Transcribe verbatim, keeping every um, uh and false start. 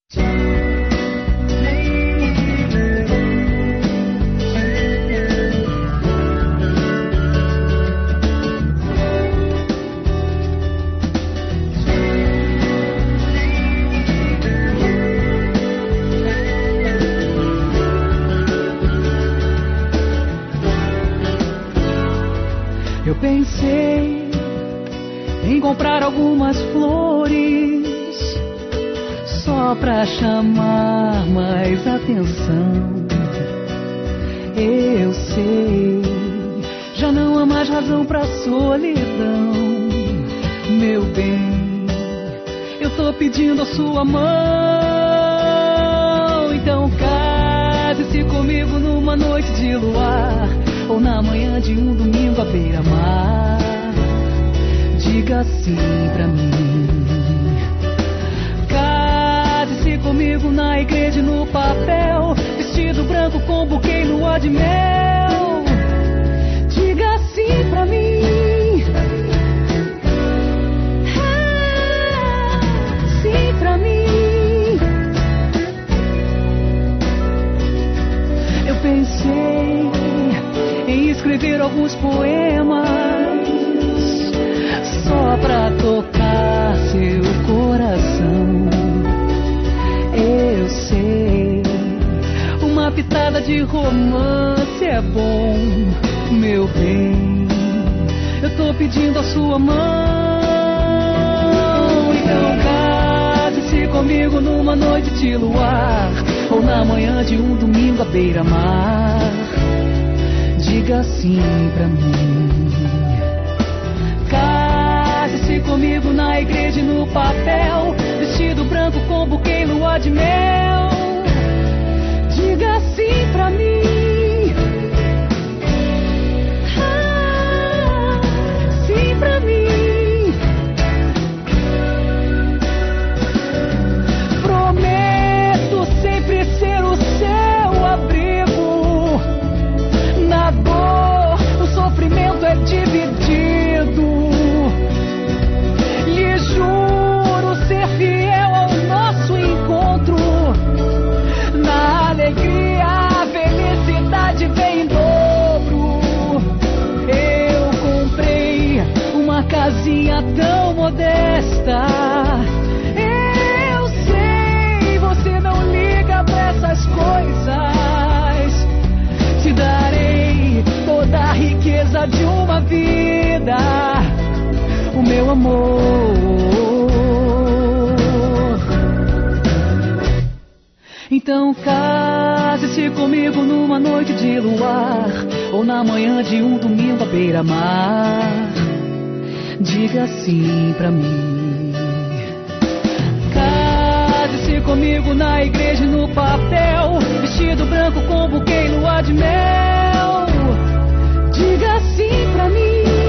Eu pensei em comprar algumas flores só pra chamar mais atenção. Eu sei, já não há mais razão pra solidão. Meu bem, eu tô pedindo a sua mão. Então case-se comigo numa noite de luar, ou na manhã de um domingo à beira-mar. Diga sim pra mim. Case-se comigo na igreja e no papel, vestido branco com buquê e lua de mel. Diga sim pra mim. Ah, sim pra mim. Eu pensei em escrever alguns poemas só pra tocar seu coração. Eu sei, uma pitada de romance é bom, meu bem. Eu tô pedindo a sua mão. Então case-se comigo numa noite de luar, ou na manhã de um domingo à beira-mar. Diga sim pra mim. Case-se comigo na igreja e no papel, vestido branco com buquê e lua de mel. Diga sim pra mim. Ah, sim pra mim. Prometo sempre ser o seu abrigo. Na dor, o sofrimento é dividido. Lhe juro ser fiel ao nosso encontro. Na alegria, a felicidade vem em dobro. Eu comprei uma casinha tão modesta. Eu sei, você não liga pra essas coisas. Te darei toda a riqueza de uma vida, o meu amor. Então case-se comigo numa noite de luar, ou na manhã de um domingo à beira-mar. Diga sim pra mim. Case-se comigo na igreja e no papel, vestido branco com buquê e lua de mel. Diga sim pra mim.